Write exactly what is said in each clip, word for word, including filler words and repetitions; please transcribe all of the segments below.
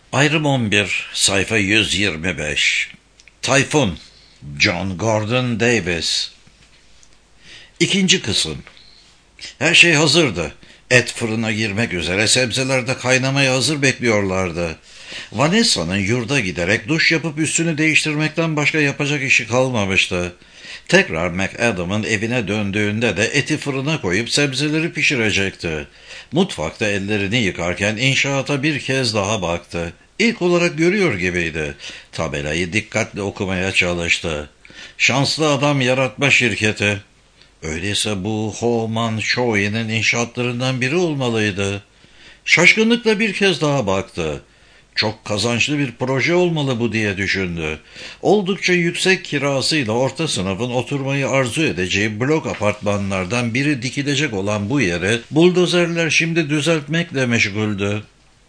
Ayrım on bir, sayfa yüz yirmi beş. Tayfun, John Gordon Davis. İkinci kısım. Her şey hazırdı. Et fırına girmek üzere, sebzeler de kaynamaya hazır bekliyorlardı. Vanessa'nın yurda giderek duş yapıp üstünü değiştirmekten başka yapacak işi kalmamıştı. Tekrar McAdam'ın evine döndüğünde de eti fırına koyup sebzeleri pişirecekti. Mutfakta ellerini yıkarken inşaata bir kez daha baktı. İlk olarak görüyor gibiydi. Tabelayı dikkatle okumaya çalıştı. Şanslı Adam Yaratma Şirketi. Öyleyse bu Homan Shoei'nin inşaatlarından biri olmalıydı. Şaşkınlıkla bir kez daha baktı. Çok kazançlı bir proje olmalı bu diye düşündü. Oldukça yüksek kirasıyla orta sınıfın oturmayı arzu edeceği blok apartmanlardan biri dikilecek olan bu yeri buldozerler şimdi düzeltmekle meşguldü.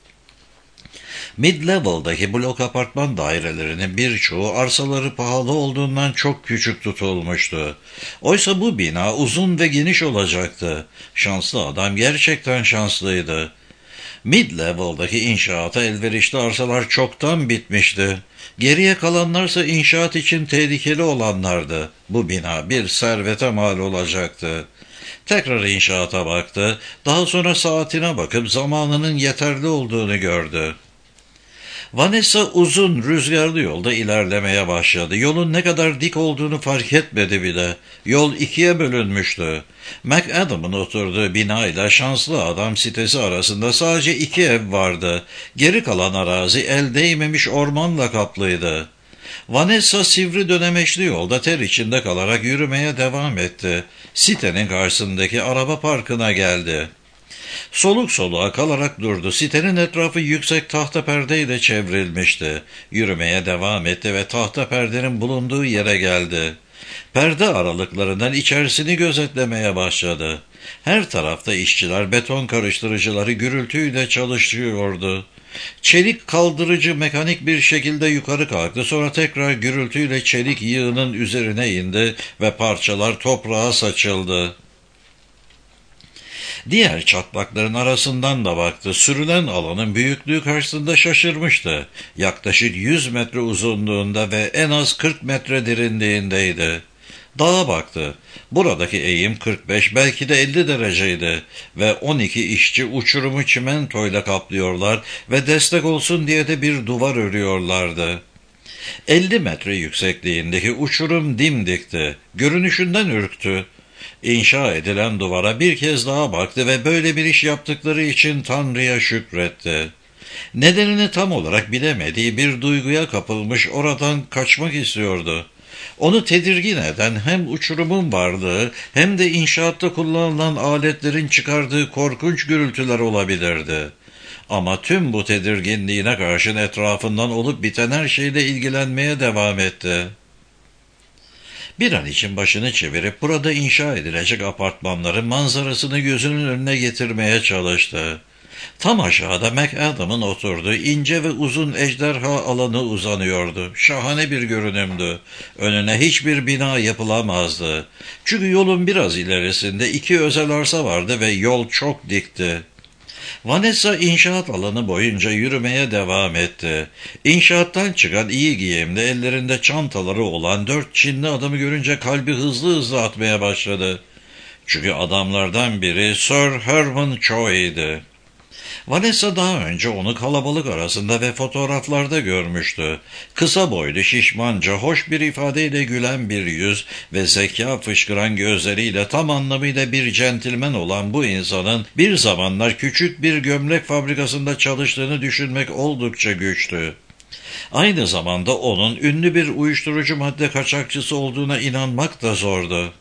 Mid-level'daki blok apartman dairelerinin birçoğu arsaları pahalı olduğundan çok küçük tutulmuştu. Oysa bu bina uzun ve geniş olacaktı. Şanslı adam gerçekten şanslıydı. Mid-level'daki inşaata elverişli arsalar çoktan bitmişti. Geriye kalanlarsa inşaat için tehlikeli olanlardı. Bu bina bir servete mal olacaktı. Tekrar inşaata baktı. Daha sonra saatine bakıp zamanının yeterli olduğunu gördü. Vanessa uzun, rüzgarlı yolda ilerlemeye başladı. Yolun ne kadar dik olduğunu fark etmedi bile. Yol ikiye bölünmüştü. McAdam'ın oturduğu binayla Şanslı Adam sitesi arasında sadece iki ev vardı. Geri kalan arazi el değmemiş ormanla kaplıydı. Vanessa sivri dönemeçli yolda ter içinde kalarak yürümeye devam etti. Sitenin karşısındaki araba parkına geldi. Soluk soluğa kalarak durdu. Sitenin etrafı yüksek tahta perdeyle çevrilmişti. Yürümeye devam etti ve tahta perdenin bulunduğu yere geldi. Perde aralıklarından içerisini gözetlemeye başladı. Her tarafta işçiler beton karıştırıcıları gürültüyle çalışıyordu. Çelik kaldırıcı mekanik bir şekilde yukarı kalktı. Sonra tekrar gürültüyle çelik yığının üzerine indi ve parçalar toprağa saçıldı. Diğer çatlakların arasından da baktı. Sürülen alanın büyüklüğü karşısında şaşırmıştı. Yaklaşık yüz metre uzunluğunda ve en az kırk metre derinliğindeydi. Dağa baktı. Buradaki eğim kırk beş belki de elli dereceydi ve on iki işçi uçurumu çimentoyla kaplıyorlar ve destek olsun diye de bir duvar örüyorlardı. elli metre yüksekliğindeki uçurum dimdikti. Görünüşünden ürktü. İnşa edilen duvara bir kez daha baktı ve böyle bir iş yaptıkları için Tanrı'ya şükretti. Nedenini tam olarak bilemediği bir duyguya kapılmış oradan kaçmak istiyordu. Onu tedirgin eden hem uçurumun varlığı hem de inşaatta kullanılan aletlerin çıkardığı korkunç gürültüler olabilirdi. Ama tüm bu tedirginliğine karşın etrafından olup biten her şeyle ilgilenmeye devam etti. Bir an için başını çevirip burada inşa edilecek apartmanların manzarasını gözünün önüne getirmeye çalıştı. Tam aşağıda McAdam'ın oturduğu ince ve uzun ejderha alanı uzanıyordu. Şahane bir görünümdü. Önüne hiçbir bina yapılamazdı. Çünkü yolun biraz ilerisinde iki özel arsa vardı ve yol çok dikti. Vanessa inşaat alanı boyunca yürümeye devam etti. İnşaattan çıkan iyi giyimli, ellerinde çantaları olan dört Çinli adamı görünce kalbi hızlı hızlı atmaya başladı. Çünkü adamlardan biri Sir Herman Choi'ydi. Vanessa daha önce onu kalabalık arasında ve fotoğraflarda görmüştü. Kısa boylu, şişmanca, hoş bir ifadeyle gülen bir yüz ve zeka fışkıran gözleriyle tam anlamıyla bir centilmen olan bu insanın bir zamanlar küçük bir gömlek fabrikasında çalıştığını düşünmek oldukça güçtü. Aynı zamanda onun ünlü bir uyuşturucu madde kaçakçısı olduğuna inanmak da zordu.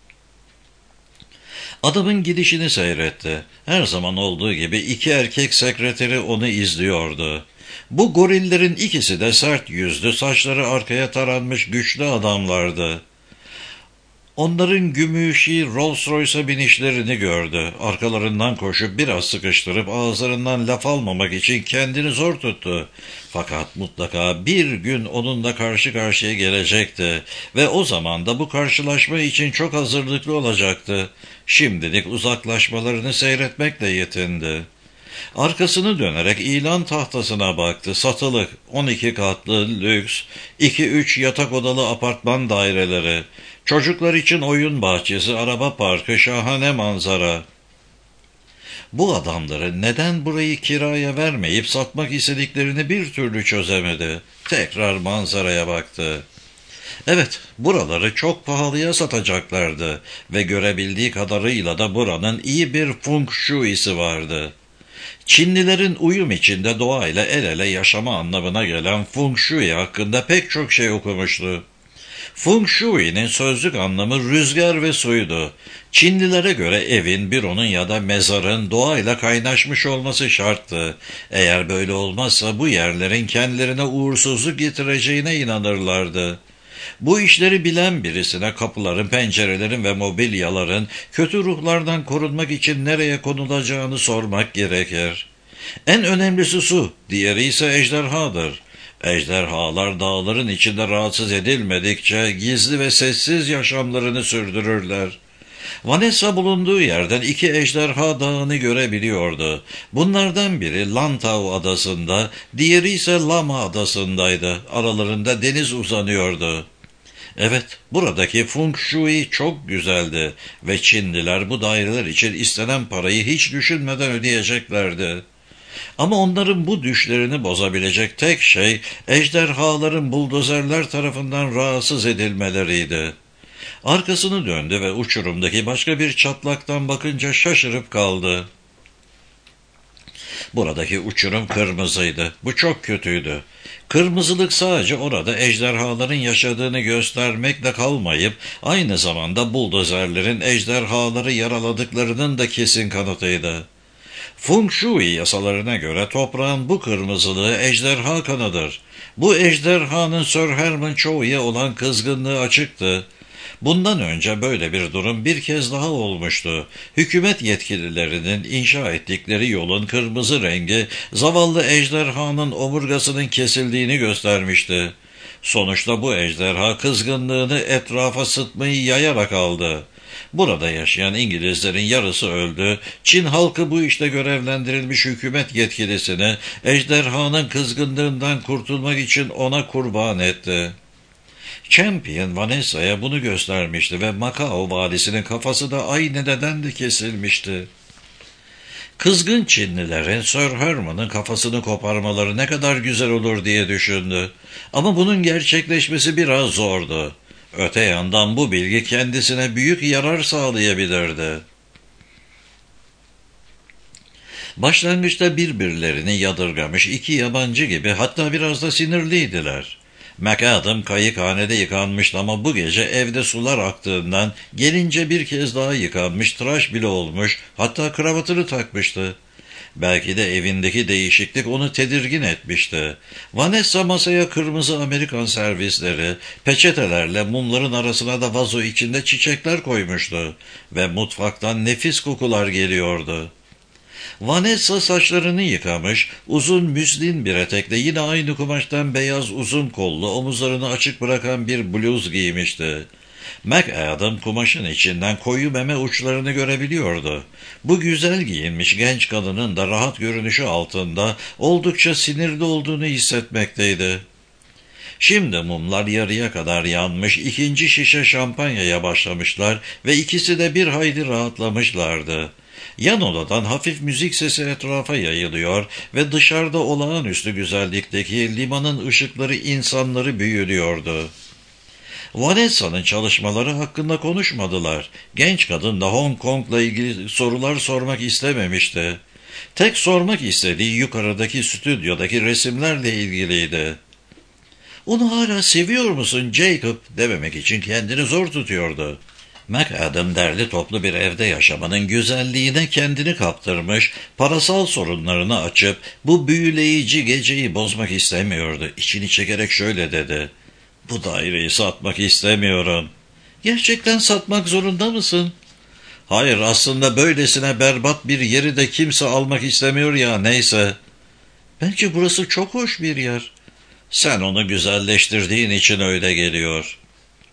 Adamın gidişini seyretti. Her zaman olduğu gibi iki erkek sekreteri onu izliyordu. Bu gorillerin ikisi de sert yüzlü, saçları arkaya taranmış güçlü adamlardı. Onların gümüşi Rolls Royce'a binişlerini gördü. Arkalarından koşup biraz sıkıştırıp ağızlarından laf almamak için kendini zor tuttu. Fakat mutlaka bir gün onunla karşı karşıya gelecekti ve o zaman da bu karşılaşma için çok hazırlıklı olacaktı. Şimdilik uzaklaşmalarını seyretmekle yetindi. Arkasını dönerek ilan tahtasına baktı. Satılık, on iki katlı, lüks, iki üç yatak odalı apartman daireleri, çocuklar için oyun bahçesi, araba parkı, şahane manzara. Bu adamların neden burayı kiraya vermeyip satmak istediklerini bir türlü çözemedi. Tekrar manzaraya baktı. Evet, buraları çok pahalıya satacaklardı ve görebildiği kadarıyla da buranın iyi bir feng shui'si vardı. Çinlilerin uyum içinde doğayla el ele yaşama anlamına gelen feng shui hakkında pek çok şey okumuştu. Feng shui'nin sözlük anlamı rüzgar ve suydu. Çinlilere göre evin, büronun ya da mezarın doğayla kaynaşmış olması şarttı. Eğer böyle olmazsa bu yerlerin kendilerine uğursuzluk getireceğine inanırlardı. Bu işleri bilen birisine kapıların, pencerelerin ve mobilyaların kötü ruhlardan korunmak için nereye konulacağını sormak gerekir. En önemlisi su, diğeri ise ejderhadır. Ejderhalar dağların içinde rahatsız edilmedikçe gizli ve sessiz yaşamlarını sürdürürler. Vanessa bulunduğu yerden iki ejderha dağını görebiliyordu. Bunlardan biri Lantau adasında, diğeri ise Lama adasındaydı. Aralarında deniz uzanıyordu. Evet, buradaki feng shui çok güzeldi ve Çinliler bu daireler için istenen parayı hiç düşünmeden ödeyeceklerdi. Ama onların bu düşlerini bozabilecek tek şey ejderhaların buldozerler tarafından rahatsız edilmeleriydi. Arkasını döndü ve uçurumdaki başka bir çatlaktan bakınca şaşırıp kaldı. Buradaki uçurum kırmızıydı. Bu çok kötüydü. Kırmızılık sadece orada ejderhaların yaşadığını göstermekle kalmayıp aynı zamanda buldozerlerin ejderhaları yaraladıklarının da kesin kanıtıydı. Feng Shui yasalarına göre toprağın bu kırmızılığı ejderha kanıdır. Bu ejderhanın Sir Herman Chau'ya olan kızgınlığı açıktı. Bundan önce böyle bir durum bir kez daha olmuştu. Hükümet yetkililerinin inşa ettikleri yolun kırmızı rengi zavallı ejderhanın omurgasının kesildiğini göstermişti. Sonuçta bu ejderha kızgınlığını etrafa sıtmayı yayarak aldı. Burada yaşayan İngilizlerin yarısı öldü. Çin halkı bu işte görevlendirilmiş hükümet yetkilisini ejderhanın kızgınlığından kurtulmak için ona kurban etti. Champion Vanessa'ya bunu göstermişti ve Macao valisinin kafası da aynı nedenle kesilmişti. Kızgın Çinlilerin Sir Herman'ın kafasını koparmaları ne kadar güzel olur diye düşündü. Ama bunun gerçekleşmesi biraz zordu. Öte yandan bu bilgi kendisine büyük yarar sağlayabilirdi. Başlangıçta birbirlerini yadırgamış iki yabancı gibi, hatta biraz da sinirliydiler. McAdam kayıkhanede yıkanmıştı ama bu gece evde sular aktığından gelince bir kez daha yıkanmış, tıraş bile olmuş, hatta kravatını takmıştı. Belki de evindeki değişiklik onu tedirgin etmişti. Vanessa masaya kırmızı Amerikan servisleri, peçetelerle mumların arasına da vazo içinde çiçekler koymuştu ve mutfaktan nefis kokular geliyordu. Vanessa saçlarını yıkamış, uzun müslin bir etekle yine aynı kumaştan beyaz uzun kollu, omuzlarını açık bırakan bir bluz giymişti. McAdam kumaşın içinden koyu meme uçlarını görebiliyordu. Bu güzel giyinmiş genç kadının da rahat görünüşü altında oldukça sinirli olduğunu hissetmekteydi. Şimdi mumlar yarıya kadar yanmış, ikinci şişe şampanyaya başlamışlar ve ikisi de bir hayli rahatlamışlardı. Yan odadan hafif müzik sesi etrafa yayılıyor ve dışarıda olağanüstü güzellikteki limanın ışıkları insanları büyülüyordu. Vanessa'nın çalışmaları hakkında konuşmadılar. Genç kadın da Hong Kong'la ilgili sorular sormak istememişti. Tek sormak istediği yukarıdaki stüdyodaki resimlerle ilgiliydi. "Onu hala seviyor musun Jacob?" dememek için kendini zor tutuyordu. McAdam derli toplu bir evde yaşamanın güzelliğine kendini kaptırmış, parasal sorunlarını açıp bu büyüleyici geceyi bozmak istemiyordu. İçini çekerek şöyle dedi: "Bu daireyi satmak istemiyorum." "Gerçekten satmak zorunda mısın?" "Hayır, aslında böylesine berbat bir yeri de kimse almak istemiyor ya, neyse." "Bence burası çok hoş bir yer." "Sen onu güzelleştirdiğin için öyle geliyor."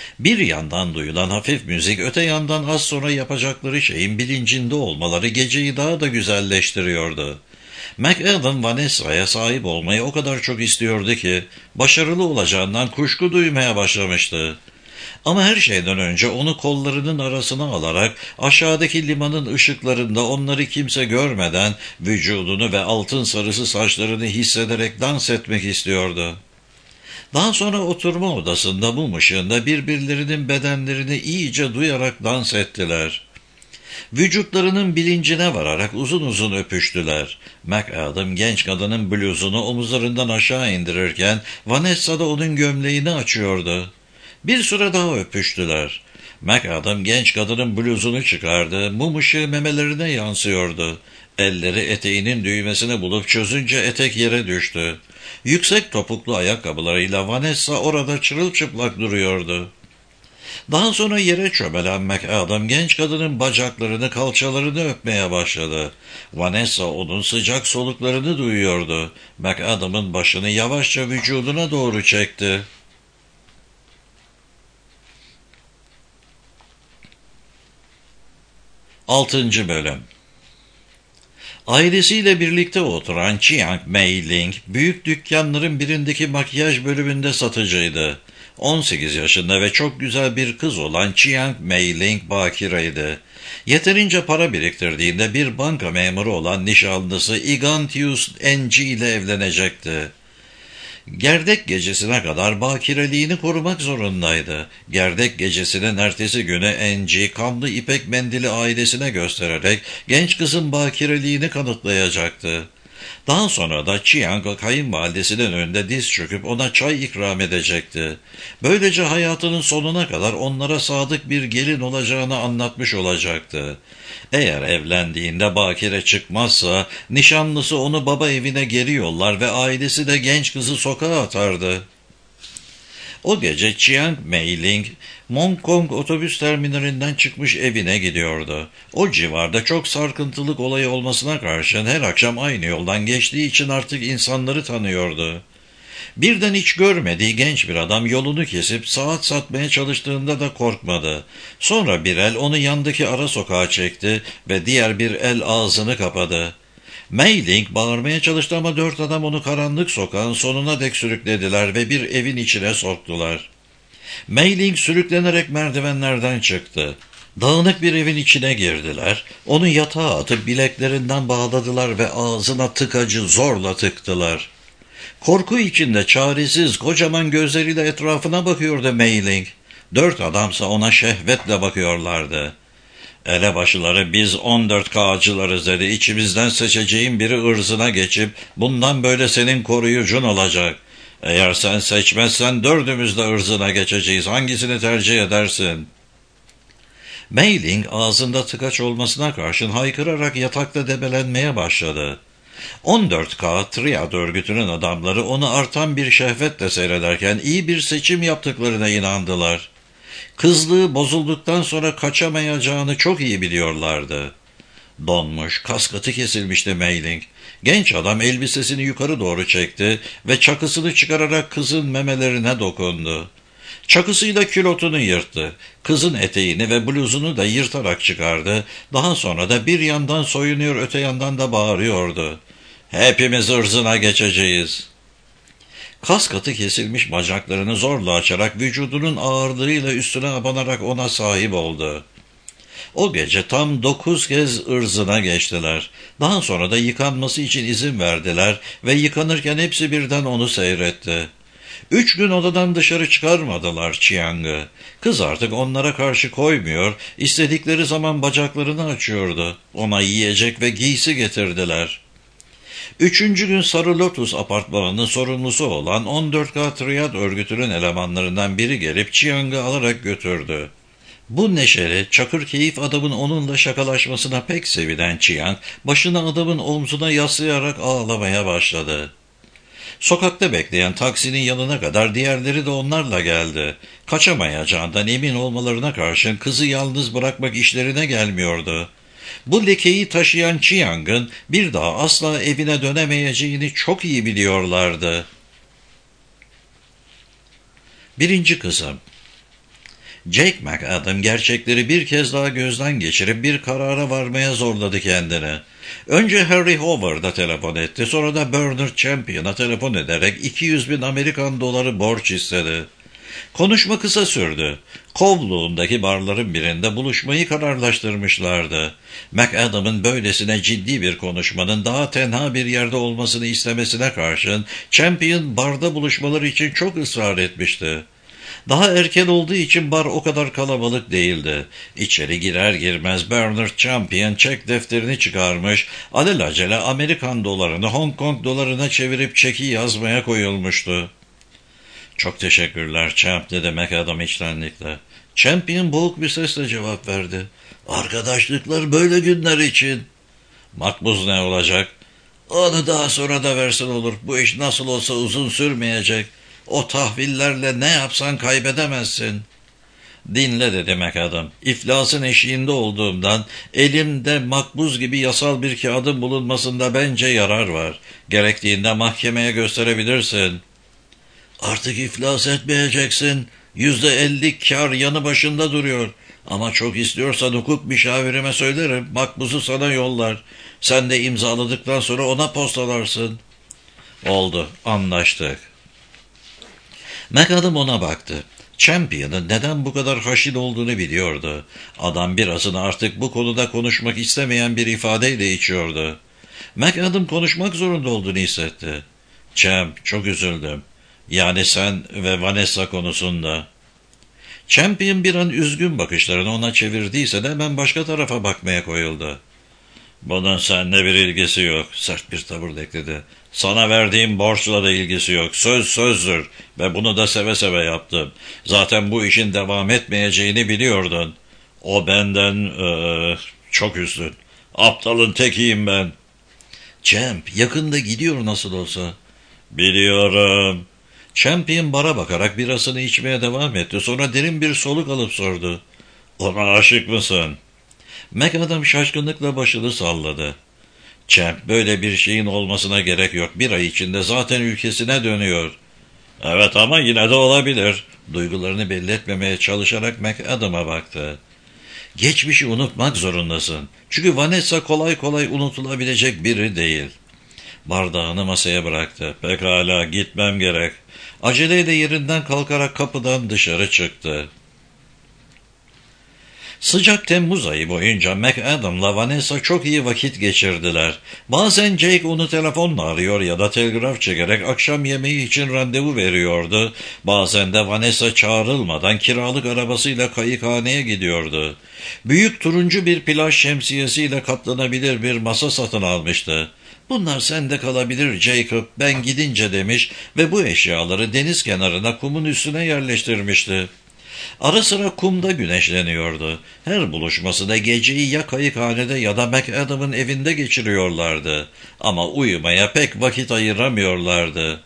Bir yandan duyulan hafif müzik, öte yandan az sonra yapacakları şeyin bilincinde olmaları geceyi daha da güzelleştiriyordu. McAdam, Vanessa'ya sahip olmayı o kadar çok istiyordu ki, başarılı olacağından kuşku duymaya başlamıştı. Ama her şeyden önce onu kollarının arasına alarak aşağıdaki limanın ışıklarında onları kimse görmeden vücudunu ve altın sarısı saçlarını hissederek dans etmek istiyordu. Daha sonra oturma odasında mum ışığında birbirlerinin bedenlerini iyice duyarak dans ettiler. Vücutlarının bilincine vararak uzun uzun öpüştüler. McAdam genç kadının bluzunu omuzlarından aşağı indirirken Vanessa da onun gömleğini açıyordu. Bir süre daha öpüştüler. McAdam genç kadının bluzunu çıkardı. Mum ışığı memelerine yansıyordu. Elleri eteğinin düğmesini bulup çözünce etek yere düştü. Yüksek topuklu ayakkabılarıyla Vanessa orada çırılçıplak duruyordu. Daha sonra yere çömelen McAdam genç kadının bacaklarını, kalçalarını öpmeye başladı. Vanessa onun sıcak soluklarını duyuyordu. McAdam'ın başını yavaşça vücuduna doğru çekti. Altıncı Bölüm. Ailesiyle birlikte oturan Chiang Mei-ling, büyük dükkanların birindeki makyaj bölümünde satıcıydı. on sekiz yaşında ve çok güzel bir kız olan Chiang Mei-ling bakireydi. Yeterince para biriktirdiğinde bir banka memuru olan nişanlısı Ignatius Ng ile evlenecekti. Gerdek gecesine kadar bakireliğini korumak zorundaydı. Gerdek gecesinin ertesi günü Ng, kamlı ipek mendili ailesine göstererek genç kızın bakireliğini kanıtlayacaktı. Daha sonra da Chiang, kayınvalidesinin önünde diz çöküp ona çay ikram edecekti. Böylece hayatının sonuna kadar onlara sadık bir gelin olacağını anlatmış olacaktı. Eğer evlendiğinde bakire çıkmazsa, nişanlısı onu baba evine geri yollar ve ailesi de genç kızı sokağa atardı. O gece Chiang Mei-ling, Mong Kong otobüs terminalinden çıkmış evine gidiyordu. O civarda çok sarkıntılık olayı olmasına karşın her akşam aynı yoldan geçtiği için artık insanları tanıyordu. Birden hiç görmediği genç bir adam yolunu kesip saat satmaya çalıştığında da korkmadı. Sonra bir el onu yandaki ara sokağa çekti ve diğer bir el ağzını kapadı. Mei-ling bağırmaya çalıştı ama dört adam onu karanlık sokağın sonuna dek sürüklediler ve bir evin içine soktular. Mei-ling sürüklenerek merdivenlerden çıktı. Dağınık bir evin içine girdiler. Onu yatağa atıp bileklerinden bağladılar ve ağzına tıkacı zorla tıktılar. Korku içinde çaresiz kocaman gözleriyle etrafına bakıyordu Mei-ling. Dört adamsa ona şehvetle bakıyorlardı. Elebaşıları biz on dört K'cılarız dedi. İçimizden seçeceğin biri ırzına geçip bundan böyle senin koruyucun olacak. Eğer sen seçmezsen dördümüz de ırzına geçeceğiz. Hangisini tercih edersin? Mei-ling ağzında tıkaç olmasına karşın haykırarak yatakta debelenmeye başladı. on dört K Triad örgütünün adamları onu artan bir şehvetle seyrederken iyi bir seçim yaptıklarına inandılar. Kızlığı bozulduktan sonra kaçamayacağını çok iyi biliyorlardı. Donmuş, kaskatı kesilmişti Mei-ling. Genç adam elbisesini yukarı doğru çekti ve çakısını çıkararak kızın memelerine dokundu. Çakısıyla külotunu yırttı. Kızın eteğini ve bluzunu da yırtarak çıkardı. Daha sonra da bir yandan soyunuyor, öte yandan da bağırıyordu. Hepimiz ırzına geçeceğiz. Kaskatı kesilmiş bacaklarını zorla açarak vücudunun ağırlığıyla üstüne abanarak ona sahip oldu. O gece tam dokuz kez ırzına geçtiler. Daha sonra da yıkanması için izin verdiler ve yıkanırken hepsi birden onu seyretti. Üç gün odadan dışarı çıkarmadılar Chiang'ı. Kız artık onlara karşı koymuyor, istedikleri zaman bacaklarını açıyordu. Ona yiyecek ve giysi getirdiler. Üçüncü gün Sarı Lotus apartmanının sorumlusu olan on dört K Triad örgütünün elemanlarından biri gelip Chiang'ı alarak götürdü. Bu neşeli, çakır keyif adamın onunla şakalaşmasına pek sevinen Chiang, başını adamın omzuna yaslayarak ağlamaya başladı. Sokakta bekleyen taksinin yanına kadar diğerleri de onlarla geldi. Kaçamayacağından emin olmalarına karşın kızı yalnız bırakmak işlerine gelmiyordu. Bu lekeyi taşıyan Chiang'ın bir daha asla evine dönemeyeceğini çok iyi biliyorlardı. Birinci kızım. Jake McAdam gerçekleri bir kez daha gözden geçirip bir karara varmaya zorladı kendini. Önce Harry Hoover'a telefon etti, sonra da Bernard Champion'a telefon ederek iki yüz bin Amerikan doları borç istedi. Konuşma kısa sürdü. Kovluğundaki barların birinde buluşmayı kararlaştırmışlardı. McAdam'ın böylesine ciddi bir konuşmanın daha tenha bir yerde olmasını istemesine karşın Champion barda buluşmaları için çok ısrar etmişti. Daha erken olduğu için bar o kadar kalabalık değildi. İçeri girer girmez Bernard Champion çek defterini çıkarmış, alelacele Amerikan dolarını Hong Kong dolarına çevirip çeki yazmaya koyulmuştu. "Çok teşekkürler Champ," dedi McAdam içtenlikle. Champion boğuk bir sesle cevap verdi. "Arkadaşlıklar böyle günler için." "Makbuz ne olacak?" "Onu daha sonra da versin olur. Bu iş nasıl olsa uzun sürmeyecek. O tahvillerle ne yapsan kaybedemezsin." "Dinle," dedi McAdam. "İflasın eşiğinde olduğumdan elimde makbuz gibi yasal bir kağıdın bulunmasında bence yarar var. Gerektiğinde mahkemeye gösterebilirsin." "Artık iflas etmeyeceksin. Yüzde elli kar yanı başında duruyor. Ama çok istiyorsan hukuk müşavirime söylerim. Makbuzu sana yollar. Sen de imzaladıktan sonra ona postalarsın." "Oldu, anlaştık." McAdam ona baktı. Champion'ın neden bu kadar haşin olduğunu biliyordu. Adam birazını artık bu konuda konuşmak istemeyen bir ifadeyle içiyordu. McAdam konuşmak zorunda olduğunu hissetti. "Champ, çok üzüldüm. Yani sen ve Vanessa konusunda." Champion bir an üzgün bakışlarını ona çevirdiyse de hemen başka tarafa bakmaya koyuldu. "Bunun seninle bir ilgisi yok," sert bir tavırla ekledi. "Sana verdiğim borçla da ilgisi yok. Söz sözdür ve bunu da seve seve yaptım. Zaten bu işin devam etmeyeceğini biliyordun. O benden ee, çok üstün. Aptalın tekiyim ben." "Champ, yakında gidiyor nasıl olsa." "Biliyorum." Champion bara bakarak birasını içmeye devam etti. Sonra derin bir soluk alıp sordu. "Ona aşık mısın?" McAdam şaşkınlıkla başını salladı. "Champ, böyle bir şeyin olmasına gerek yok. Bir ay içinde zaten ülkesine dönüyor." "Evet ama yine de olabilir." Duygularını belli etmemeye çalışarak McAdam'a baktı. "Geçmişi unutmak zorundasın. Çünkü Vanessa kolay kolay unutulabilecek biri değil." Bardağını masaya bıraktı. "Pekala, gitmem gerek." Aceleyle yerinden kalkarak kapıdan dışarı çıktı. Sıcak Temmuz ayı boyunca McAdam'la Vanessa çok iyi vakit geçirdiler. Bazen Jake onu telefonla arıyor ya da telgraf çekerek akşam yemeği için randevu veriyordu. Bazen de Vanessa çağrılmadan kiralık arabasıyla kayıkhaneye gidiyordu. Büyük turuncu bir plaj şemsiyesiyle katlanabilir bir masa satın almıştı. "Bunlar sende kalabilir Jacob, ben gidince," demiş ve bu eşyaları deniz kenarına kumun üstüne yerleştirmişti. Ara sıra kumda güneşleniyordu. Her buluşmasında geceyi ya kayıkhanede ya da McAdam'ın evinde geçiriyorlardı. Ama uyumaya pek vakit ayıramıyorlardı.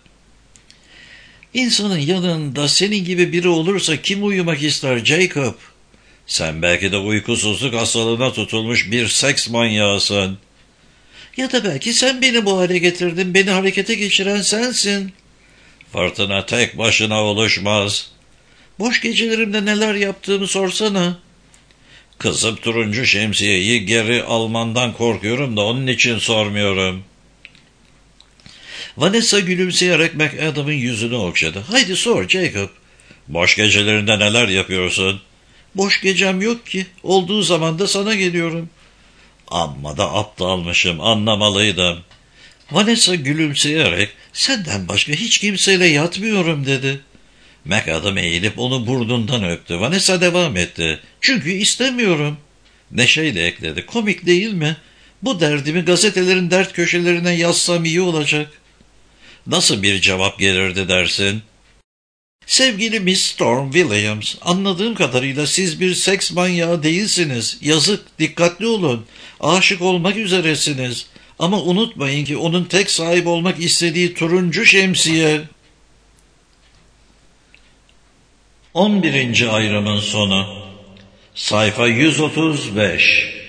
"İnsanın yanında senin gibi biri olursa kim uyumak ister Jacob?" "Sen belki de uykusuzluk hastalığına tutulmuş bir seks manyağısın." "Ya da belki sen beni bu hale getirdin, beni harekete geçiren sensin." "Fırtına tek başına oluşmaz." "Boş gecelerimde neler yaptığımı sorsana." "Kızım, turuncu şemsiyeyi geri almandan korkuyorum da onun için sormuyorum." Vanessa gülümseyerek McAdam'ın yüzünü okşadı. "Haydi sor Jacob." "Boş gecelerinde neler yapıyorsun?" "Boş gecem yok ki. Olduğu zaman da sana geliyorum." "Amma da aptalmışım, anlamalıydım." Vanessa gülümseyerek "Senden başka hiç kimseyle yatmıyorum," dedi. McAdam eğilip onu burnundan öptü. Vanessa devam etti. "Çünkü istemiyorum." Neşeyle ekledi. "Komik değil mi? Bu derdimi gazetelerin dert köşelerine yazsam iyi olacak." "Nasıl bir cevap gelirdi dersin?" "Sevgili Miss Storm Williams, anladığım kadarıyla siz bir seks manyağı değilsiniz. Yazık, dikkatli olun. Aşık olmak üzeresiniz. Ama unutmayın ki onun tek sahip olmak istediği turuncu şemsiye." on birinci ayrımın sonu. Sayfa yüz otuz beş.